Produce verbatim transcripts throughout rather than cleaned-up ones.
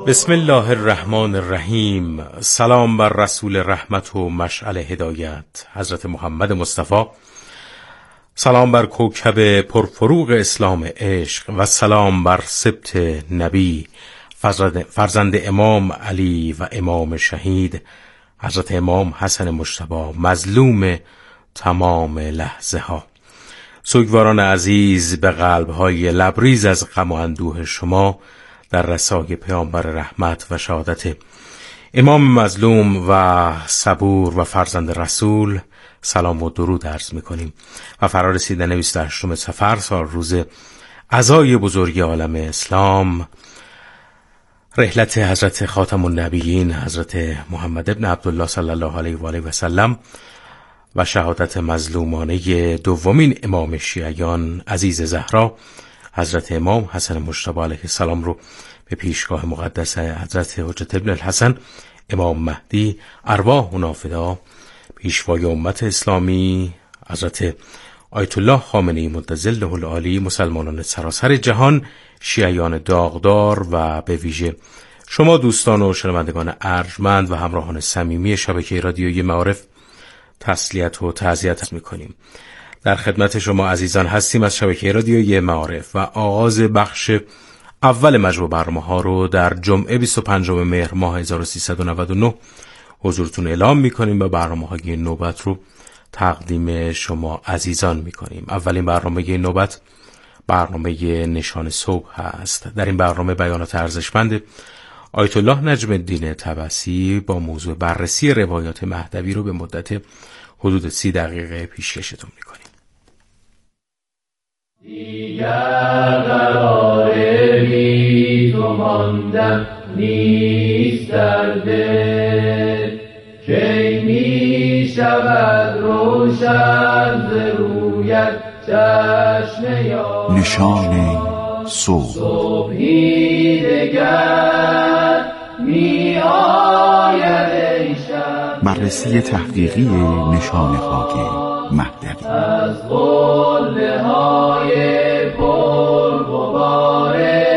بسم الله الرحمن الرحیم. سلام بر رسول رحمت و مشعل هدایت حضرت محمد مصطفی. سلام بر کوکب پرفروغ اسلام عشق و سلام بر سبط نبی فرزند امام علی و امام شهید حضرت امام حسن مجتبی مظلوم تمام لحظه ها. سوگواران عزیز، به قلب‌های لبریز از غم و اندوه شما در رسای پیامبر رحمت و شهادت امام مظلوم و صبور و فرزند رسول سلام و درود عرض می‌کنیم و فرا رسیدن بیست و هشتم صفر سال روز عزای بزرگ عالم اسلام، رحلت حضرت خاتم النبیین حضرت محمد ابن عبدالله صلی الله علیه و آله و سلم و شهادت مظلومانه دومین امام شیعیان عزیز زهرا حضرت امام حسن مجتبی علیه السلام رو به پیشگاه مقدس حضرت حجت ابن الحسن امام مهدی ارواح و نافدا پیشوای امت اسلامی حضرت آیت الله خامنه‌ای مدظله العالی، مسلمانان سراسر جهان، شیعیان داغدار و به ویژه شما دوستان و شنوندگان ارجمند و همراهان صمیمی شبکه رادیویی معارف تسلیت و تعزیت می‌کنیم. در خدمت شما عزیزان هستیم از شبکه رادیویی معارف و آغاز بخش اول مجموع برنامه‌ها رو در جمعه بیست و پنجم مهر ماه هزار و سیصد و نود و نه حضورتون اعلام می‌کنیم و برنامه‌های نوبت رو تقدیم شما عزیزان می‌کنیم. اولین برنامه نوبت برنامه نشان صبح هست. در این برنامه بیانات ارزشمند آیت الله نجم الدین طبسی با موضوع بررسی روایات مهدوی رو به مدت حدود سی دقیقه پیشکشتون می‌کنیم. دیگر قرار بی تو ماندن نیست در دل، کی می شود روشن ز رویت چشم یار. نشان صبح. صبحی دگر می آید ای شب. بررسی تحقیقی نشان خاک مهدوی از قله های پر غبار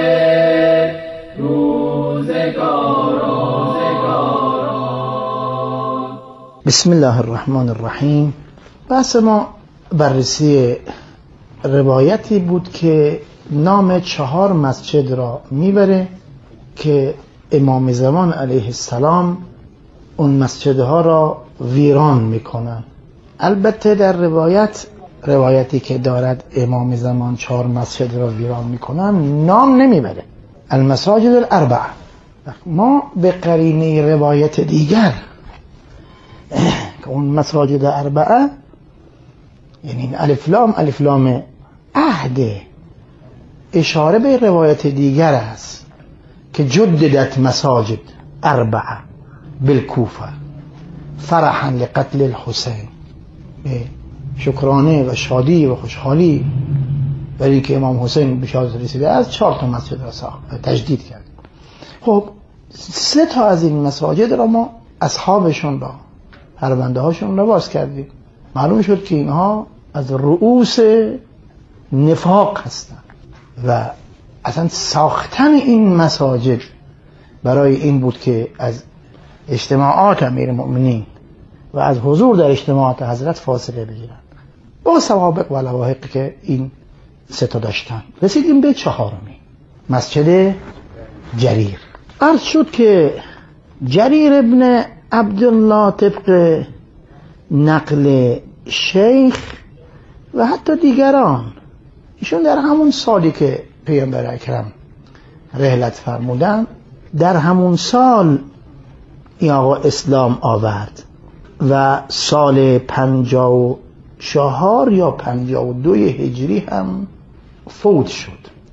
روزگاران. بسم الله الرحمن الرحیم. بحث ما بررسی روایتی بود که نام چهار مسجد را میبره که امام زمان علیه السلام اون مسجدها را ویران میکنن. البته در روایت روایتی که دارد امام زمان چهار مسجد را ویران میکنن نام نمیبره، المساجد الاربعه. ما به قرینه روایت دیگر که اون مساجد اربعه یعنی الف لام الف لام عهد اشاره به روایت دیگر است که جددت مساجد اربعه بالکوفه فرحا لقتل الحسین، شکرانه و شادی و خوشحالی برای که امام حسین به شهادت رسیده از چهار تا مسجد را تجدید کرد. خب سه تا از این مساجد را ما اصحابشون را پرونده هاشون را باز کردیم. معلوم شد که اینها از رؤوس نفاق هستند و اصلا ساختن این مساجد برای این بود که از اجتماعات امیرالمؤمنین و از حضور در اجتماعات حضرت فاصله بگیرن با سوابق و لواحقی که این سه تا داشتن. رسیدیم به چهارمی، مسجد جریر. عرض شد که جریر ابن عبدالله طبق نقل شیخ و حتی دیگران ایشون در همون سالی که پیامبر اکرم رحلت فرمودن در همون سال این آقا اسلام آورد و سال پنجاه و چهار یا پنجاه و دو هجری هم فوت شد.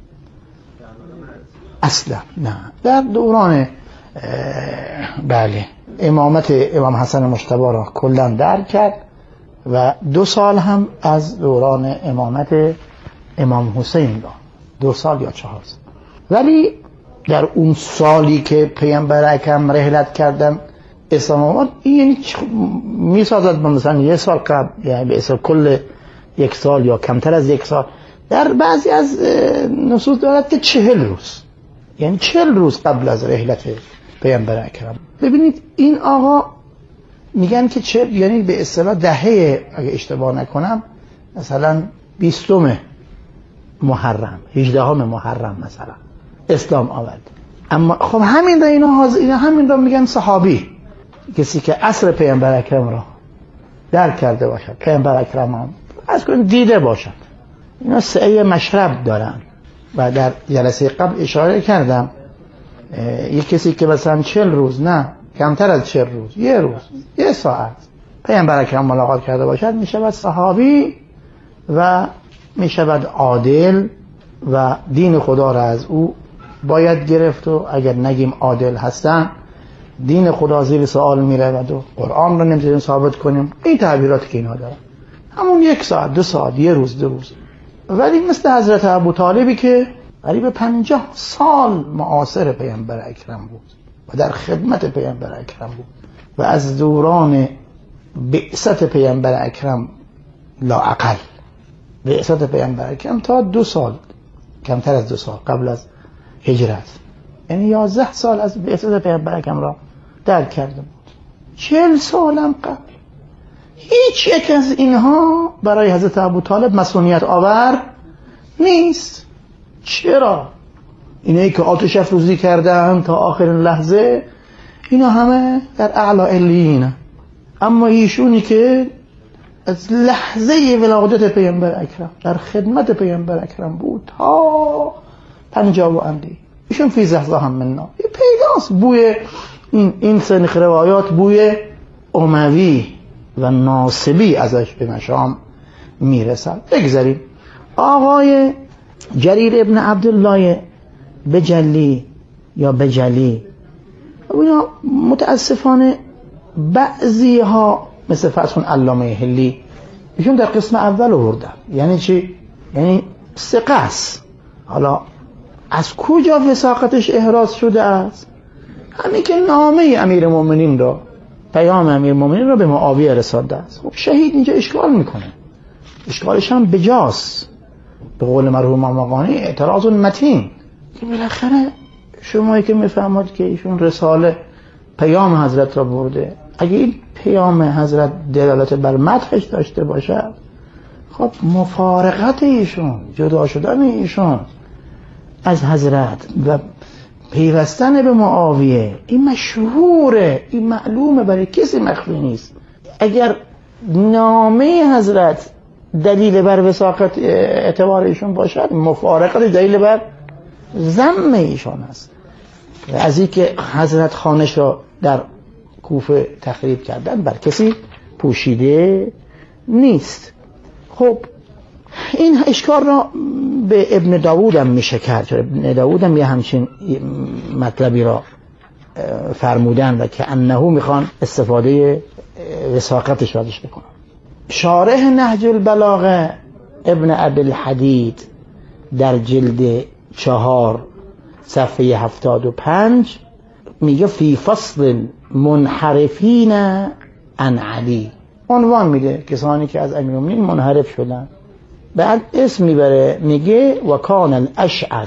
اصلا نه، در دوران بله امامت امام حسن مجتبی را کلا درک کرد و دو سال هم از دوران امامت امام حسین را، دو سال یا چهار سال. ولی در اون سالی که پیامبر اکرم رحلت کردن اسلام آمد، این یعنی میسازد مثلا یک سال قبل، یعنی به اصل کل یک سال یا کمتر از یک سال. در بعضی از نصوص دارد که چهل روز یعنی چهل روز قبل از رحلت پیامبر اکرم. ببینید این آقا میگن که چه، یعنی به اصطلاح دهه اگه اشتباه نکنم مثلا بیستم محرم، هجدهم محرم مثلا اسلام آورد. اما خب همین را اینا حاضر اینا همین را میگن صحابی، کسی که عصر پیامبر اکرم را درک کرده باشد، پیامبر اکرم هم از کنید دیده باشد. اینا سعی مشرب دارن و در جلسه قبل اشاره کردم یک کسی که مثلا چهل روز، نه کمتر از چهل روز، یه روز، یه ساعت پیامبر اکرم ملاقات کرده باشد میشود صحابی و میشود عادل و دین خدا را از او باید گرفت و اگر نگیم عادل هستن دین خدا زیر سوال میرود و قرآن رو نمیتونیم ثابت کنیم. این تعبیراتی که اینا دارن همون یک ساعت، دو ساعت، یه روز، دو روز. ولی مثل حضرت ابو طالبی که قریب پنجاه سال معاصر پیامبر اکرم بود و در خدمت پیامبر اکرم بود و از دوران بعثت پیامبر اکرم لااقل بعثت پیامبر اکرم تا دو سال، کمتر از دو سال قبل از هجرت، یعنی یازده سال از بعثت پیامبر اکرم را درک کرده بود. چهل سالم قبل هیچ یک از اینها برای حضرت ابو طالب مسئولیت آور نیست. چرا؟ اینایی که آتش افروزی کردن تا آخرین لحظه اینا همه در اعلی علیین، اما ایشونی که از لحظه ولادت پیامبر اکرم در خدمت پیامبر اکرم بود تا پنجاه و اندی، ایشون فی زحزه هم مننا پیداست. بوی این این سنخ روایات بوی اموی و ناصبی ازش به مشام میرسد. بگذاریم آقای جریر ابن عبدالله بجلی یا بجلی، اینا متاسفانه بعضی ها مثل فتح علامه هلی ایشون در قسم اول آوردن. یعنی چی؟ یعنی ثقه است. حالا از کجا وثاقتش احراز شده است؟ همین که نامه امیر مومنین را، پیام امیر مومنین را به معاویه رسانده است. خب شهید اینجا اشکال میکنه، اشکالش هم بجاست. به قول مرحوم مقانی اعتراض متین که بالاخره شمایی که میفهمید که ایشون رساله پیام حضرت را برده، اگه این پیام حضرت دلالت بر مدحش داشته باشد، خب مفارقت ایشون، جدا شدن ایشون از حضرت و پیوستن به معاویه این مشهوره، این معلومه، برای کسی مخفی نیست. اگر نامه حضرت دلیل بر وثاقت اعتبار ایشون باشد، مفارقت دلیل بر ذم ایشون است. از این که حضرت خانش را در کوفه تخریب کردن بر کسی پوشیده نیست. خب این اشکال را به ابن داوود هم میشه کرد، چون ابن داوود هم یه همچین مطلبی را فرمودن و که انهو میخوان استفاده وثاقتش ازش بکنن. شارح نهج البلاغه ابن ابی الحدید در جلد چهار صفحه هفتاد و پنج میگه فی فصل منحرفین عن علی، عنوان میده کسانی که از امیرالمومنین منحرف شدن. بعد اسم میبره میگه و کان الاشعث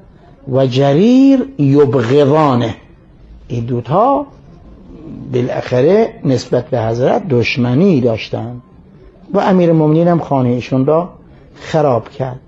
و جریر یبغضانه، این دوتا بالاخره نسبت به حضرت دشمنی داشتن و امیرالمومنین هم خانه ایشون را خراب کرد.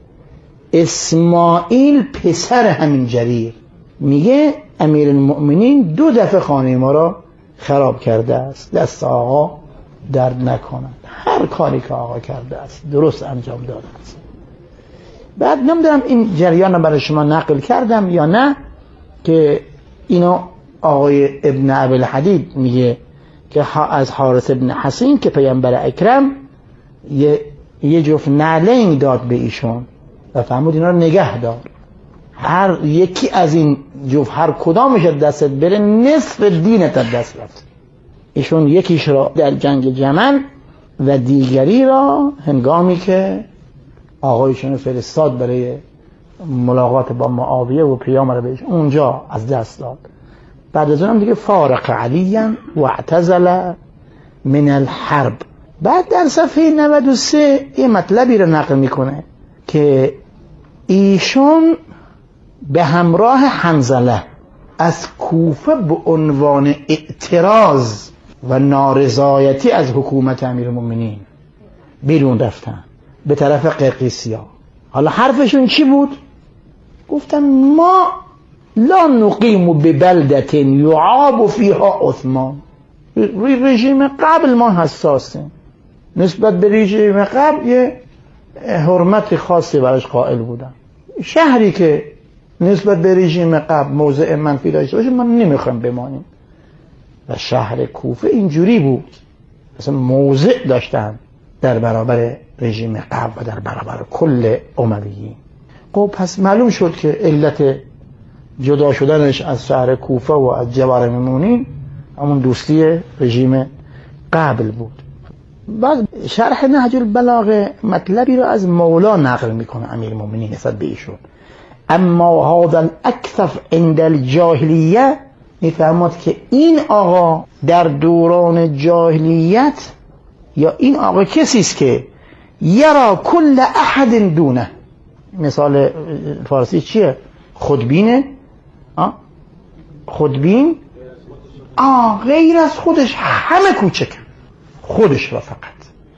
اسماعیل پسر همین جریر میگه امیرالمومنین دو دفعه خانه ما را خراب کرده است، دست آقا درد نکنند، هر کاری که آقا کرده است درست انجام داده است. بعد نمیدونم این جریان رو برای شما نقل کردم یا نه که اینو آقای ابن ابی الحدید میگه که از حارث ابن حسین که پیامبر اکرم یه, یه جفت نعلین داد به ایشون و فرمود اینا رو نگه دار، هر یکی از این جفت هر کدامش دستت بره نصف دینت دست رفت. ایشون یکیش را در جنگ جمل و دیگری را هنگامی که آقایشون فرستاد برای ملاقات با معاویه و پیام را بهش اونجا از دست داد. بعد از اونم دیگه فارق علیاً و اعتزل من الحرب. بعد در صفحه نود و سه یه مطلبی رو نقل میکنه که ایشون به همراه حنظله از کوفه به عنوان اعتراض و نارضایتی از حکومت امیرالمومنین بیرون رفتن به طرف قرقیسیا. حالا حرفشون چی بود؟ گفتن ما لا نقیم ببلدة یعاب فیها عثمان. رژیم قبل ما حساسه، نسبت به رژیم قبل یه حرمت خاصی براش قائل بودن. شهری که نسبت به رژیم قبل موضع منفی داشته باشه ما نمیخوایم بمانیم. و شهر کوفه اینجوری بود، مثلا موضع داشتن در برابر رژیم قبل و در برابر کل امویین. خب پس معلوم شد که علت جدا شدنش از شهر کوفه و از جوار امیرالمومنین همون دوستی رژیم قبل بود. بعد شرح نهج البلاغه مطلبی رو از مولا نقل میکنه امیرالمومنین نسبت به ایشون. اما هذا الاکثف عند الجاهلیه، میفهمد که این آقا در دوران جاهلیت یا این آقا کسی است که یرا کل احد دونه. مثال فارسی چیه؟ خودبینه. آه؟ خودبین آه غیر از خودش همه کوچک، خودش را فقط.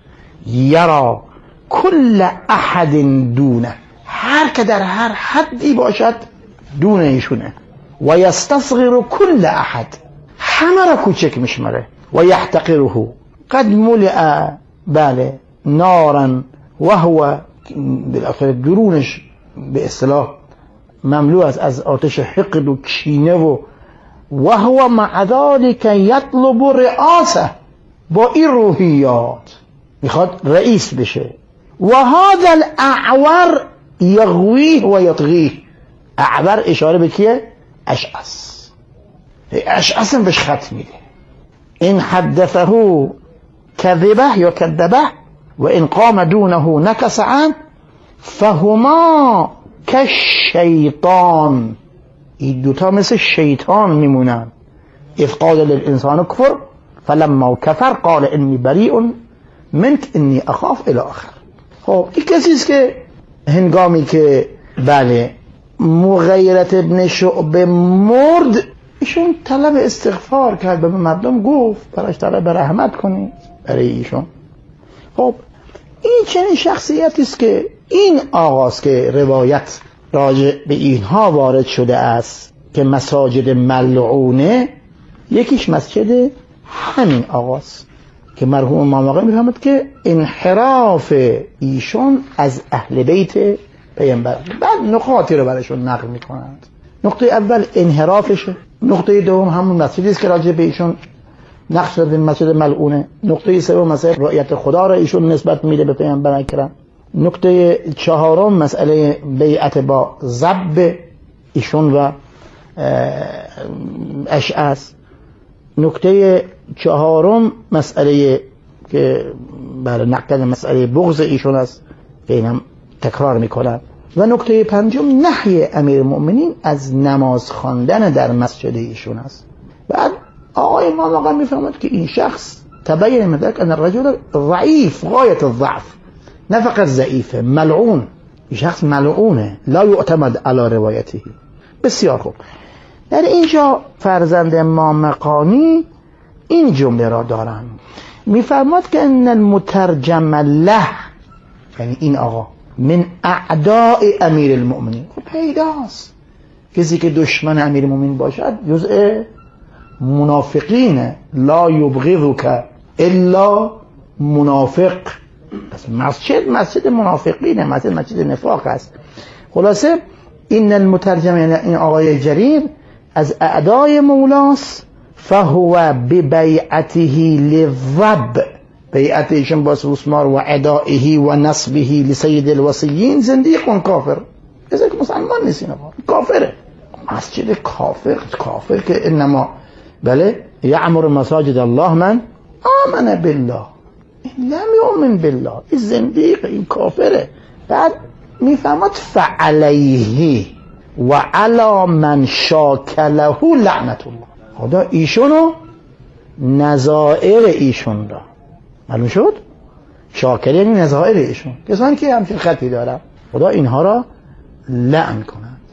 یرا کل احد دونه، هر که در هر حدی باشد دونه ایشونه. و یستصغر کل احد، همه را کوچک میشمره. و یحتقره، قد ملئ بله نارا و هو بالاخره درونش به اصطلاح مملو است از آتش حقد و کینه و و هو مع ذلك یطلب رئاسه، با این روحیات میخواد رئیس بشه. و هذا الاعور یغویه و یطغیه. اعور اشاره به کیه؟ اشعث. اشعث هم بهش خط میده. این حدثه کذبه یا کذبه و ان قام دونه نکس عنه فهما کالشیطان. این دوتا مثل شیطان میمونن. اذ قال للانسان کفر فلما کفر قال انی بریء منک انی اخاف الی آخر. خب این کسی است که هنگامی که بله مغیرت ابن شعبه مرد، ایشون طلب استغفار کرد، به مردم گفت براش طلب رحمت کنید برای ایشون. خب این چنین شخصیتی است که این آغاز که روایت راجع به اینها وارد شده است که مساجد ملعونه، یکیش مسجد همین آغاز که مرحوم امام آقا میفهمد که انحراف ایشون از اهل بیت پیامبر. بعد نقاطی رو برایشون نقل میکنند. نقطه اول انحرافشه، نقطه دوم همون مسجدی است که راجع به ایشون نقش داده مسجد ملعونه، نقطه سوم مسئله رؤیت خدا را ایشون نسبت میده به پیامبر اکرم، نقطه چهارم مسئله بیعت با ضب ایشون و اشعث، نقطه چهارم مسئله که برای نقل مسئله بغض ایشون است که اینم تکرار میکنن، و نقطه پنجم نهی امیرالمؤمنین از نماز خواندن در مسجد ایشون است. بعد آقای امام آقا میفهمد که این شخص تبین من ذلك ان الرجل ضعیف غایت الضعف، نه فقط ضعیفه، ملعون. این شخص ملعونه، لا یعتمد علی روایته. بسیار خوب. در اینجا فرزند امام قانی این جمله را دارن، میفرماد که ان المترجم له، یعنی این آقا، من اعداء امیر المؤمنین. خب پیداست کسی که دشمن امیر المؤمنین باشد جزء منافقین، لا یبغضک الا منافق. پس مسجد مسجد منافقینه، مسجد مسجد نفاق است. خلاصه این المترجم، یعنی این آقای جریر، از اعدای مولاست. فهو ببیعته للضب، بیعتشون با سوسمار و عدائه و نصبه لسید الوصیین زندیق کافر. از که مسلمان نیست، اینا کافره. مسجد کافر، کافر که انما بله یعمر مساجد الله من آمن بالله، این لم یؤمن بالله، این زندیق، این کافره. بعد میفهمد فعلیه و علی من شاکله لعنت الله. خدا ایشونو نظائر ایشون را، معلوم شد شاکر یعنی نظائر ایشون، کسانی که همچین خطی دارن، خدا اینها را لعن کند.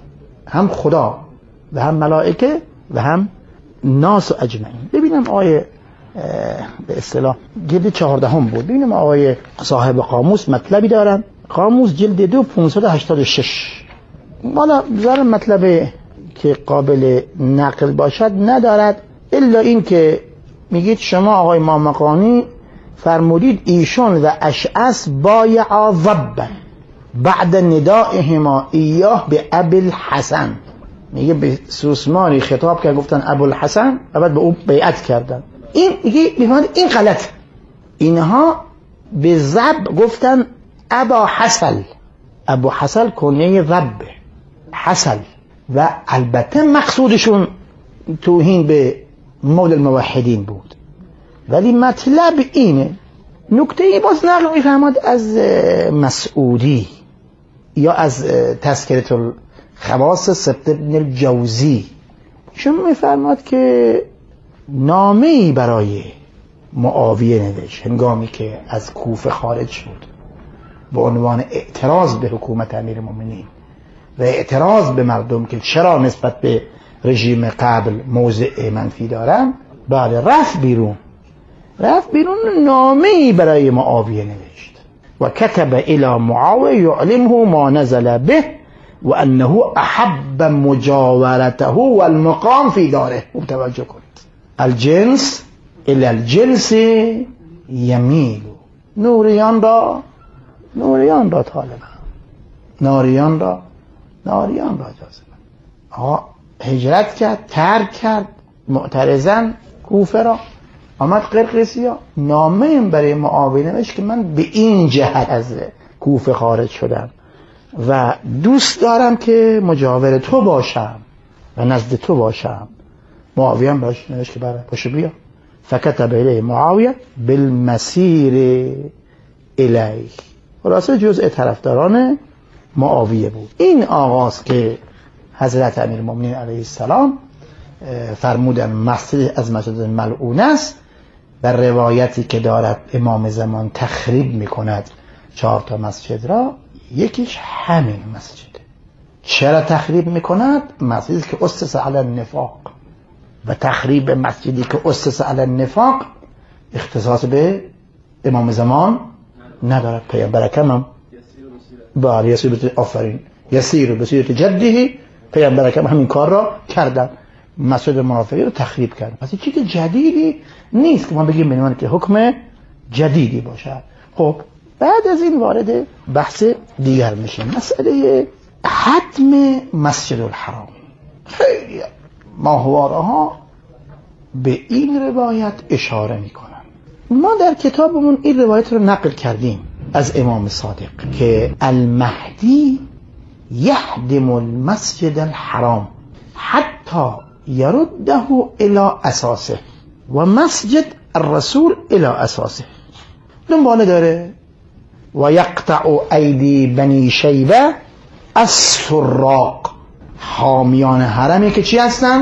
هم خدا و هم ملائکه و هم ناس و اجمعین. ببینم آیه به اصطلاح جلد چهاردهم بود. ببینم آقای صاحب قاموس مطلبی دارن. قاموس جلد دو پانصد و هشتاد و شش. مالا بذار مطلب که قابل نقل باشد ندارد، الا این که میگید شما آقای مامقانی فرمودید ایشون و اشعث بایعا ضبا بعد ندائهما ایاه به ابوالحسن. میگه به سوسمانی خطاب که گفتن ابوالحسن و بعد به او بیعت کردن. این میگه این غلط. اینها به ضب گفتن ابا حسل. ابو حسل کنیه ضب حسل، و البته مقصودشون توهین به مولى الموحدین بود، ولی مطلب اینه. نکته ای باز نقل میفهمد از مسعودی یا از تذکرة الخواص سبت ابن الجوزی، شما میفرماد که نامه‌ای برای معاویه نوشت هنگامی که از کوفه خارج شد به عنوان اعتراض به حکومت امیرالمومنین و اعتراض به مردم که چرا نسبت به رژیم قبل موضع منفی دارن. بعد رفت بیرون رفت بیرون نامه‌ای برای معاویه نوشت و کتب الى معاویه یعلمه ما نزل به و انه احب مجاورته و المقام فی داره. توجه کنید، الجنس الى الجنس یمیل. نوریان را نوریان را طالبن، ناریان را ناریان را جاذبن. آقا هجرت کرد، ترک کرد معترضن کوفه را، آمد قرقسیا، نامه برای معاویه نوشت که من به این جهت از کوفه خارج شدم و دوست دارم که مجاور تو باشم و نزد تو باشم. معاویه هم باش نوشت که برای پاشو بیا. فکتب الیه معاویه بالمسیر الیه. خلاصه جزء طرفداران معاویه بود. این آغاز که حضرت امیرالمومنین علیه السلام فرمودن مسجد از مسجد ملعون است، و روایتی که دارد امام زمان تخریب میکند چهار تا مسجد را، یکیش همین مسجده. چرا تخریب میکند؟ مسجدی که اسس علی النفاق، و تخریب مسجدی که اسس علی النفاق اختصاص به امام زمان ندارد. پیامبر اکرم بار یسیر به آفرین یسیر به سیرت جده، پیامبر اکرم همین کار را کردن، مسجد منافقی رو تخریب کردن. پس چیزی که جدیدی نیست که ما بگیم بنوان که حکم جدیدی باشد. خب بعد از این وارد بحث دیگر میشیم، مسئله حتم مسجد الحرام. خیلی ماهواره ها به این روایت اشاره میکنن. ما در کتابمون این روایت رو نقل کردیم از امام صادق که المهدی یهدم المسجد الحرام حتی یرده الى اساسه و مسجد الرسول الى اساسه. دنباله داره و یقطع ایدی بنی شیبه السراق. حامیان حرمی که چی هستن؟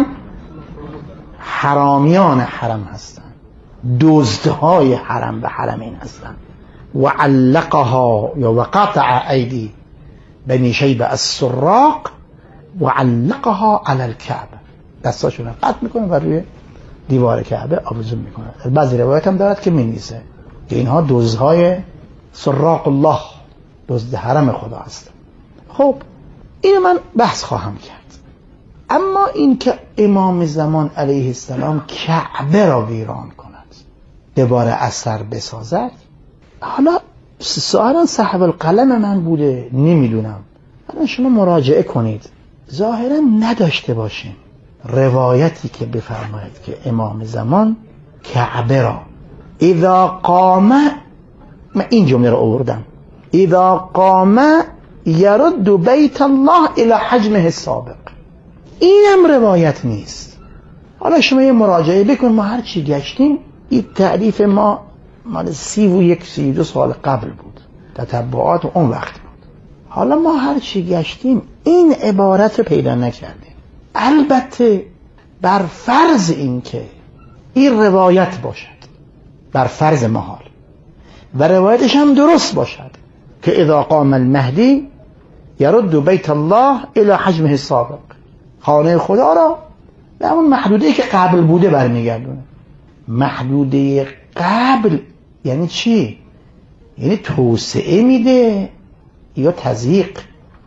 حرامیان حرم هستن، دزدهای حرم به حرمین هستن. و علقها یا وقطع ایدی بنی شیبه السراق و علقها علی الکعبه. دستاشون قطع میکنه و روی دیوار کعبه آویزون میکنه. بعضی روایت هم دارد که می‌نویسه که اینها دزدهای سراق الله، دزد حرم خدا هستن. خب اینو من بحث خواهم کرد. اما این که امام زمان علیه السلام کعبه را ویران کند، دوباره اثر بسازد، حالا سوالان صاحب القلم من بوده نمیدونم، حالا شما مراجعه کنید. ظاهرا نداشته باشیم روایتی که بفرماید که امام زمان کعبه را اذا قام، من این جمله را آوردم، اذا قام یرد بیت الله الی حجمه السابق. این هم روایت نیست. حالا شما یه مراجعه بکن. ما هر چی گشتیم، این تعریف ما مال سی و یک سی دو سال قبل بود، تتبعات و اون وقت بود. حالا ما هر چی گشتیم این عبارت رو پیدا نکردیم. البته بر فرض این که این روایت باشد، بر فرض محال، و روایتش هم درست باشد که اذا قام المهدی یرد بیت الله الى حجمه السابق، خانه خدا را به همون محدوده‌ای که قبل بوده برمیگردونه. محدوده قبل یعنی چی؟ یعنی توسعه میده یا تضییق؟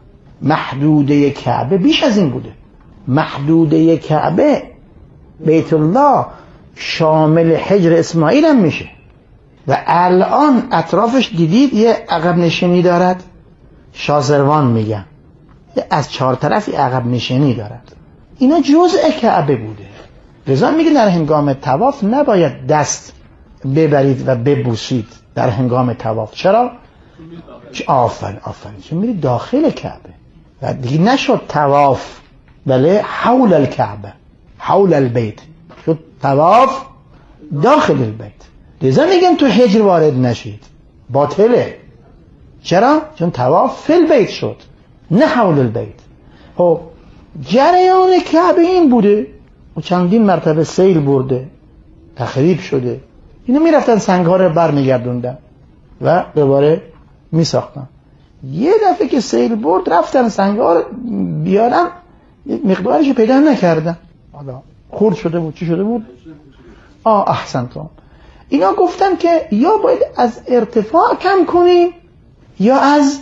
محدوده کعبه بیش از این بوده. محدوده کعبه بیت الله شامل حجر اسماعیل هم میشه و الان اطرافش دیدید یه عقب نشینی دارد، شازروان میگن، از چهار طرفی عقب نشینی دارد. اینا جزء کعبه بوده. لذا میگه در هنگام طواف نباید دست ببرید و ببوسید در هنگام طواف. چرا؟ آفرین آفرین چون میری داخل کعبه و دیگه نشد طواف، بله حول الکعبه، حول البیت، شد طواف داخل البیت. لذا میگن تو حجر وارد نشید، باطله. چرا؟ چون طواف فی البیت شد نه حول البیت. خب جریان کعبه این بوده و چندین مرتبه سیل برده، تخریب شده. اینا میرفتن سنگ‌ها رو برمیگردوندن و دوباره میساختن. یه دفعه که سیل برد رفتن سنگ‌ها رو بیارن، مقدارش پیدا نکردن، حالا خرد شده بود، چی شده بود؟ آه احسنتم. اینا گفتن که یا باید از ارتفاع کم کنیم یا از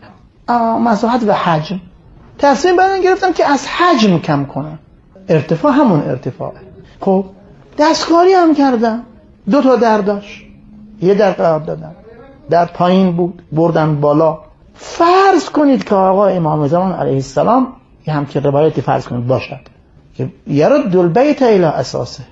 مساحت و حجم. تصمیم بر این گرفتن که از حجم کم کنن، ارتفاع همون ارتفاعه. خب دستکاری هم کردن، دو تا در داشت، یه در قرار دادن، در پایین بود بردن بالا. فرض کنید که آقا امام زمان علیه السلام یه همچین روایتی فرض کنید باشد که یرد البیت الی اساسه،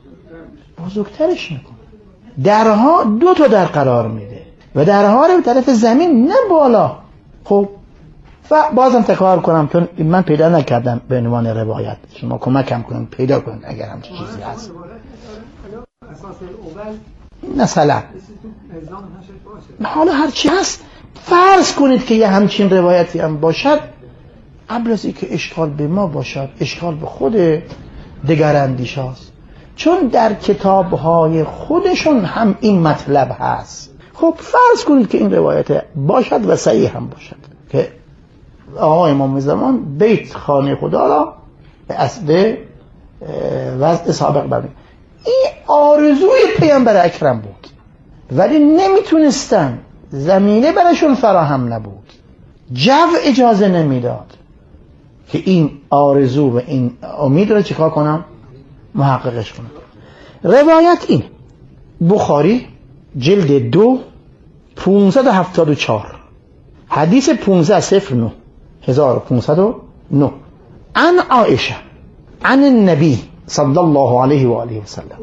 بزرگترش میکنه، درها دو تا در قرار میده و درها رو به طرف زمین نه بالا. خب و بازم تکرار کنم چون من پیدا نکردم به عنوان روایت، شما کمکم کنید پیدا کنید اگر همچین چیزی هست. مثلا حالا هر چی هست فرض کنید که یه همچین روایتی هم باشد، قبل از اینکه اشکال به ما باشد اشکال به خود دگر اندیش هست، چون در کتاب‌های خودشون هم این مطلب هست. خب فرض کنید که این روایت باشد و صحیح هم باشد که آقا امام زمان بیت خانه خدا را به اصل وضع سابق برمی. این آرزوی پیامبر اکرم بود ولی نمیتونستن، زمینه برشون فراهم نبود، جو اجازه نمیداد که این آرزو و این امید رو چیکار کنم؟ محققش کنم. روایت این بخاری جلد دو پونصد و هفتاد و چهار حدیث پونزده صفر نه هزار و پونصد و نه عن عائشه عن النبی صلی الله علیه و آله و سلم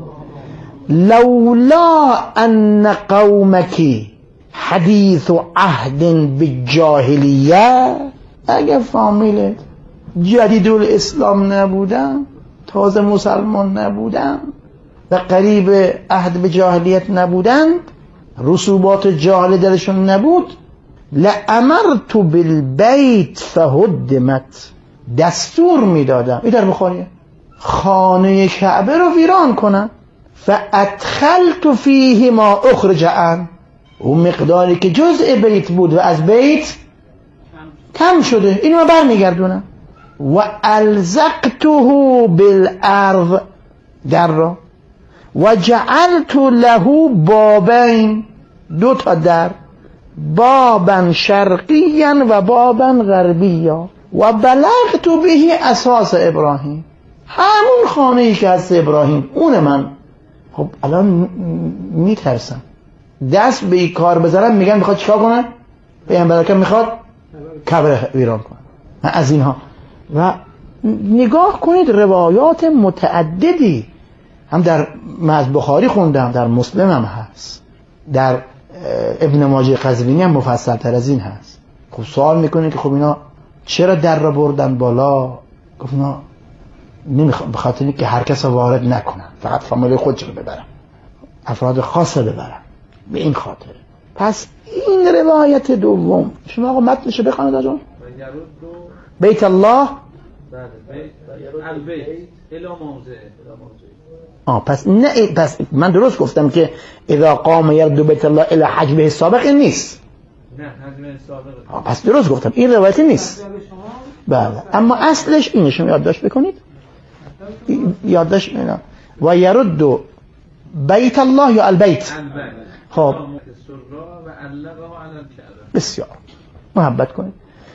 لولا ان قومك حدیث عهد بالجاهلیه، اگه فامیل جدید الاسلام نبودن، تازه مسلمان نبودن و قریب عهد به جاهلیت نبودند، رسوبات جاهل درشون نبود، لامرت بالبیت فهدمت، دستور میدادم، این در بخاریه، خانه کعبه رو ویران کنن. فادخلت فیه ما اخرج عنه، اون مقداری که جزء بیت بود و از بیت کم شده اینو برمیگردونم. و الزقته بالارض، در را، و جعلت له بابین، دو تا در، بابا شرقیا و بابا غربیا، و بلغت به اساس ابراهیم، همون خانه ای که از ابراهیم اون من. خب الان میترسم دست به این کار بذارم، میگن میخواد چیکار کنه؟ پیامبر اکرم میخواد کعبه ویران کنه. از اینها و نگاه کنید روایات متعددی هم در از بخاری خوندم، در مسلم هم هست، در ابن ماجه قزوینی هم مفصل تر از این هست. خب سوال میکنید که خب اینا چرا در را بردن بالا؟ گفت اینا نمیخوام، به خاطر اینکه هر کس وارد نکنن، فقط فامیل خودشون ببرن، افراد خاصه ببرن، به این خاطر. پس این روایت دوم شما آقا متنشو بخونید آجون. بیت الله البیت الی موضع. آه پس نه، پس من درست گفتم که اذا قام یرد بیت الله الی حجمه السابق نیست. نه حجمه السابق. آه پس درست گفتم این روایت نیست. بله، اما اصلش اینه، شما یادداشت بکنید، یادداشت اینا و یرد بیت الله یا البیت. خب بسیار محبت کنید.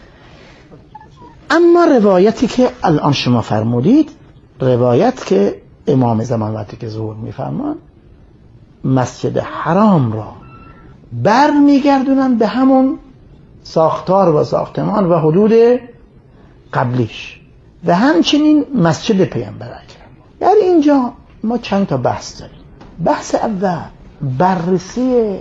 اما روایتی که الان شما فرمودید، روایت که امام زمان وقتی که ظهور میفرمان مسجد حرام را بر میگردونن به همون ساختار و ساختمان و حدود قبلیش و همچنین مسجد پیامبر اکرم. یعنی اینجا ما چند تا بحث داریم. بحث اول بررسی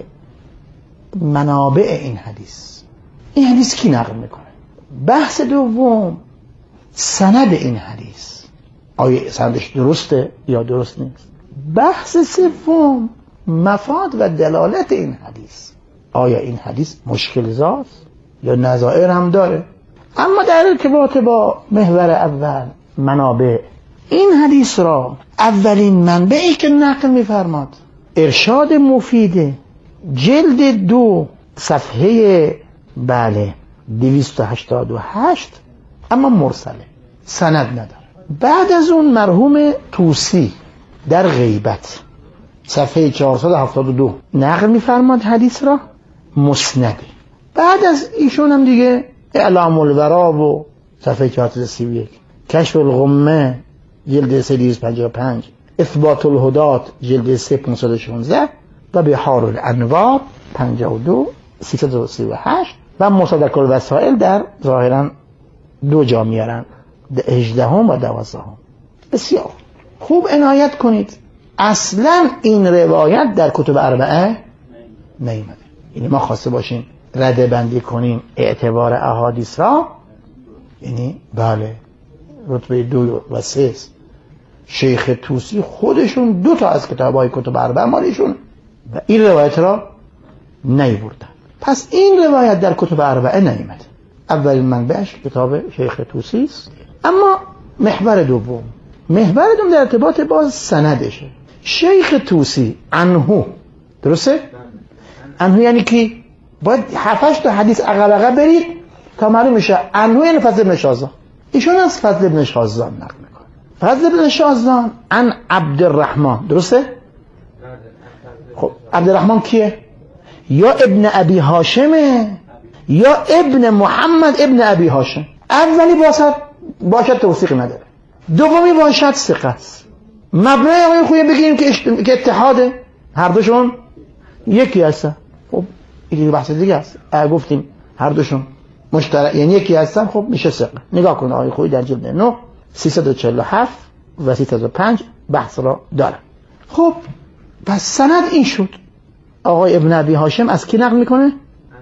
منابع این حدیث، این حدیث کی نقل میکنه. بحث دوم سند این حدیث، آیا سندش درسته یا درست نیست. بحث سوم مفاد و دلالت این حدیث، آیا این حدیث مشکل زاست یا نظائر هم داره. اما در ارتباط با محور اول منابع، این حدیث را اولین منبعی که نقل می‌فرماد ارشاد مفید جلد دو صفحه بله دویست و هشتاد و هشت، اما مرسله، سند نداره. بعد از اون مرحوم طوسی در غیبت صفحه چهارصد و هفتاد و دو نقل می‌فرماد حدیث را مسند. بعد از ایشون هم دیگه اعلام الورا و صفحه چهارصد و سی و یک، کشف الغمه جلد سیصد و پنجاه و پنج، اثبات الهدات جلد سه پانصد و شانزده و بحار الانوار پنجاه و دو سیصد و سی و هشت و مصدق الوسائل در ظاهرا دو جا میارن، هجدهم و دوازدهم. بسیار خوب عنایت کنید، اصلا این روایت در کتب اربعه نیامده. یعنی ما خواسته باشیم رده بندی کنیم اعتبار احادیث را، یعنی بله رتبه دو و سه شیخ طوسی خودشون دو تا از کتاب‌های کتب اربعه مالیشون و این روایت را نیاوردن. پس این روایت در کتب اربعه نیامده. اولین منبعش کتاب شیخ طوسی است. اما محور دوم، محور دوم در ارتباط با سندشه. شیخ طوسی عنه، درسته؟ عنه یعنی کی؟ باید هفتش تا حدیث عقب عقب برید تا معلوم میشه. عنه یعنی فضل ابن شازان. ایشون از فضل ابن شازان نقل میکنه. فضل ابن شازان عن عبدالرحمن، درسته؟ خب عبدالرحمن کیه؟ یا ابن ابی هاشمه یا ابن محمد ابن ابی هاشم. اولی باشد باشد توثیق نداره، دومی باشد ثقه است. مبنای آقای خویه بگیم که, اشت... که اتحاده، هر دوشون یکی هستن. خب این بحث دیگه است. گفتیم هر دوشون مشترک یعنی یکی هستن، خب میشه ثقه. نگاه کن آقای خویی در جلد نه سیصد و چهل و هفت و سیصد و پنج بحث را داره. خب پس سند این شد. آقای ابن ابی هاشم از کی نقل میکنه؟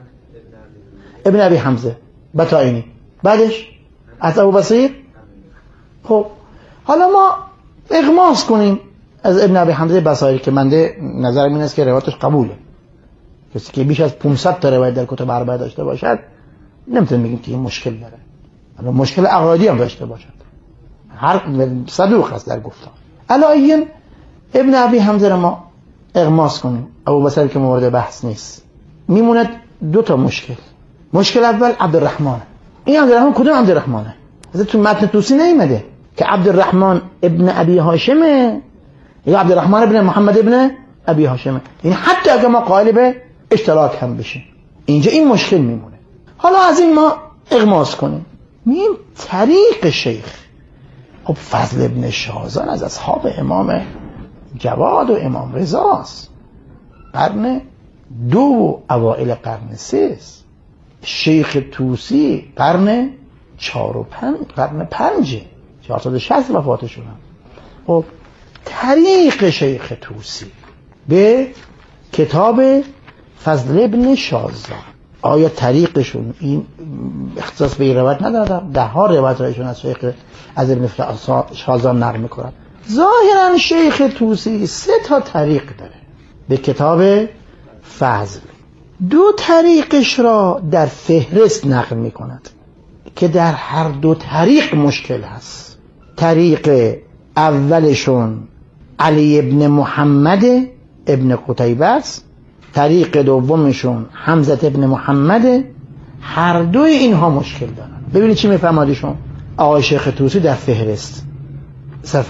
ابن ابی حمزه بطائینی. بعدش از ابو بصیر. خب حالا ما اغماس کنیم از ابن ابی حمزه بصائری که منده نظرم این است که روایتش قبوله. کسی که بیش از پانصد تا روایت در کتب اربعه داشته باشد نمیتونیم بگیم که این مشکل داره. حالا مشکل عقایدی هم داشته باشد، هر صدوق است در گفتار. علایین ابن ابی حمزه را ما اغماس کنیم، ابو بصری که مورد بحث نیست. میموند دو تا مشکل. مشکل اول عبدالرحمن. این عبدالرحمن کدوم عبدالرحمنه؟ از تو متن طوسی نیامده که عبدالرحمن ابن ابی هاشمه یا عبدالرحمن ابن محمد ابن ابی هاشمه. یعنی حتی اگه ما قائل به اشتراک هم بشیم اینجا این مشکل میمونه. حالا از این ما اغماس کنیم. میم طریق شیخ. خب فضل ابن شازان از اصحاب امام جواد و امام رضا است، قرن دو و اوائل قرن سه است. شیخ طوسی قرن چهار و پنج قرن پنجه، چهارصد و شصت وفاتشون هم. خب طریق شیخ طوسی به کتاب فضل ابن شازان، آیا طریقشون این اختصاص به این روایت نداره؟ ده ها روایت رایشون از شیخ از ابن شازان نقل میکنن. ظاهرا شیخ طوسی سه تا طریق داره به کتاب فضل. دو طریقش را در فهرست نقل میکند که در هر دو طریق مشکل هست. طریق اولشون علی ابن محمد ابن قتیبه است، طریق دومشون حمزه ابن محمد. هر دوی اینها مشکل دارن. ببینید چی میفرماد ایشون. آقای شیخ طوسی در فهرست